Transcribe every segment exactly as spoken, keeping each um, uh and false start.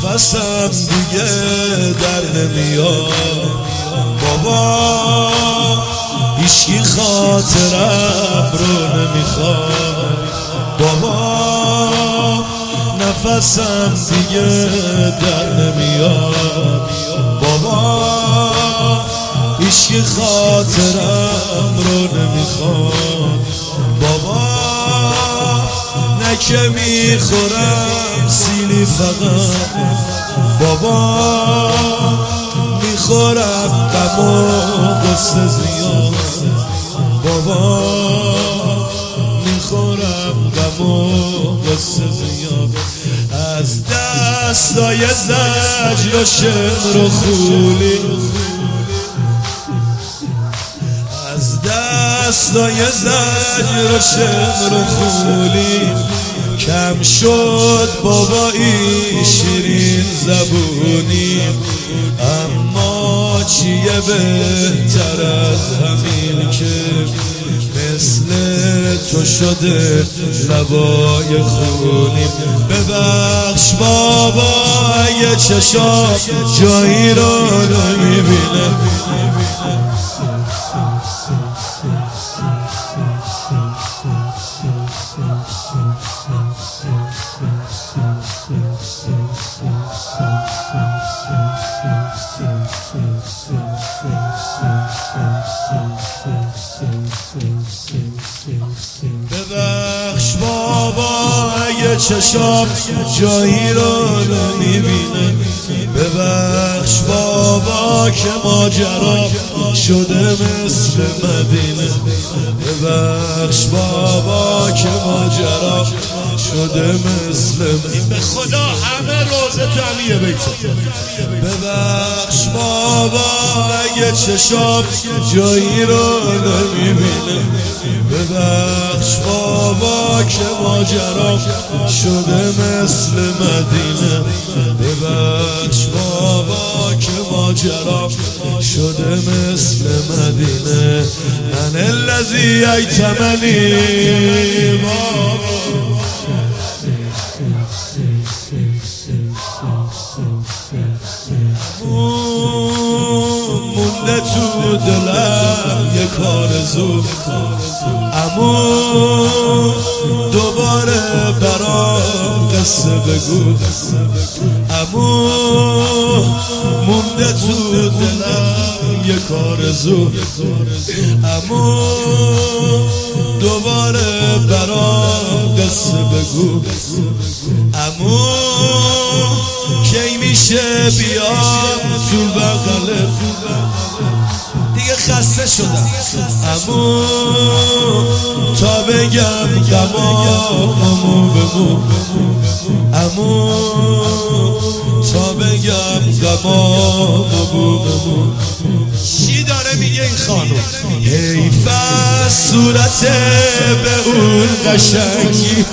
نفسم دیگه در نمیاد بابا، هیچکی خاطرم رو نمیخواد بابا، نفسم دیگه در نمیاد بابا، هیچکی خاطرم رو نمیخواد بابا، نه که میخورم سیلی فقط بابا، میخورم غم و غصه زیاد بابا، میخورم غم و غصه زیاد، از دستای زجر و شعر و خولی، از دستای زجر و شعر و خولی، کم شد بابایی شیرین زبونی، اما چیه بهتر از همین که مثل تو شده لبای خونیم. ببخش بابا اگه چشام جایی رو نمیبینه، ببخش بابا اگه چشام جایی رو نمیبینه، ببخش بابا که ماجرا شده مثل مدینه، ببخش بابا که ماجرا شده مثل مدینه، به خدا همه روزه تو همیه بیته. ببخش بابا اگه چشام جایی رو نمیبینه، ببخش بابا که ماجرا شده مثل مدینه، ببخش بابا که ماجرا شده مثل مدینه، من الذی ایتمنی بابا، مونده تو دلم یه کار زود، امو دوباره برام قصه بگو، امو مونده تو دلم یه کار زود، امو دوباره برام قصه بگو، امو کی میشه بیام تو بغلت، دیگه خسته شدم امو تا بگم غمامو بمو، امو تا بگم غمامو بمو. چی داره میگه این خانم؟ حیف از صورت به اون قشنگی،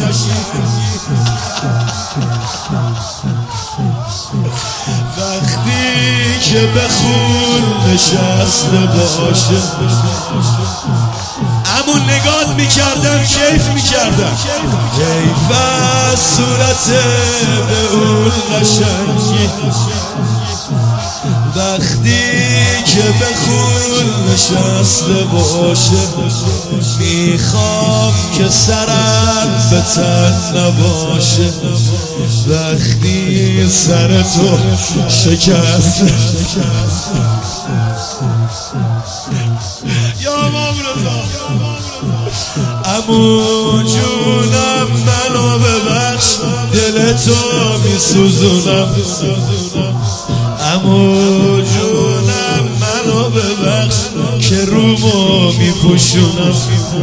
وقتی که به خون نشسته باشه، امون نگات میکردم کیف میکردم، حیف از صورت به اون قشنگی، وقتی که به خون نشسته باشه، میخوام که سرم به تن نباشه، وقتی سر تو شکست یا امام رضا، امو جونم منو ببخش دل تو میسوزونم، امو جونم منو ببخش که رومو میپوشونم.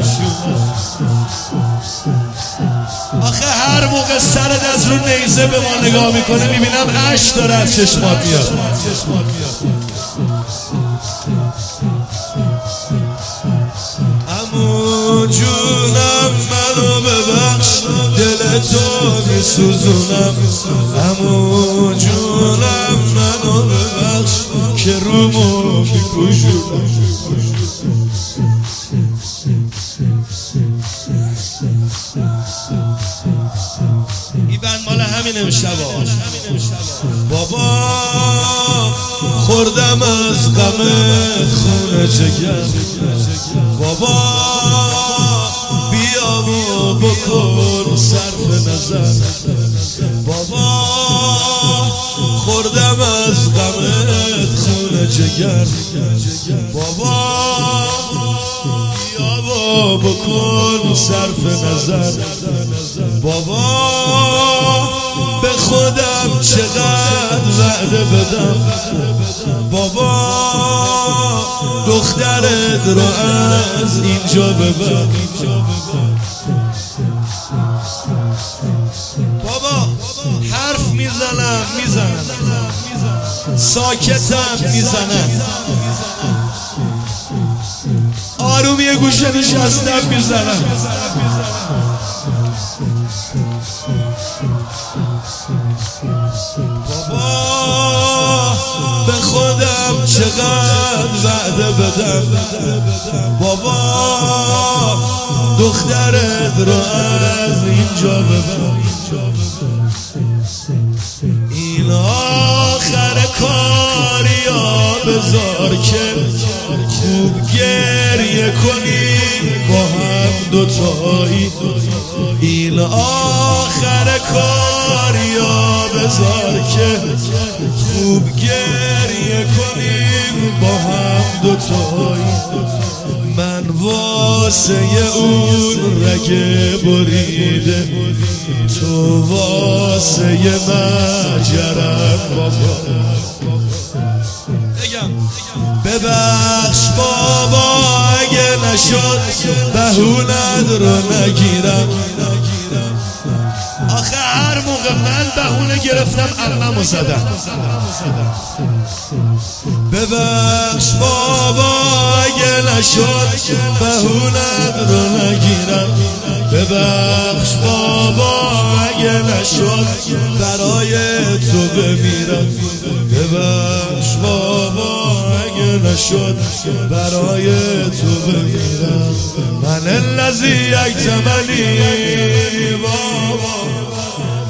آخه هر موقع سرت از رو نیزه به ما نگاه میکنه میبینم اشک داره از چشمات میاد. امو جونم منو ببخش دل تو میسوزونم، امو جونم منو ببخش که رومو میپوشونم. این بند مال همین امشبا. خوردم از غمت خون جگر. بابا بیا و بکن صرف نظر. بابا خوردم از غمت خون جگر. بابا بیا و بکن صرف نظر. بابا به خودم چقدر وعده بدم. بابا دخترت رو از اینجا ببر. بابا حرف میزنم میزنم ساکتم میزنم آروم یه گوشه نشستم میزنم. بابا به خودم چقدر وعده بدم. بابا دخترت رو از اینجا ببر. این آخر کاری ها بذار که خوب گریه کنیم با هم دوتایی. این آخر کاری ها بذار که خوب گریه کنیم با هم دوتایی. من واسه اون رگه بریده تو واسه من جرم. بابا ببخش بابا اگه نشد بهونت رو نگیرم. آخه هر موقع من بهونه گرفتم عممو زدم. ببخش بابا اگه نشد بهونت رو نگیرم. ببخش بابا اگه نشد برای تو بمیرم. ببخش بابا اگه نشد برای تو بمیرم. من الذی یکتمنی بابا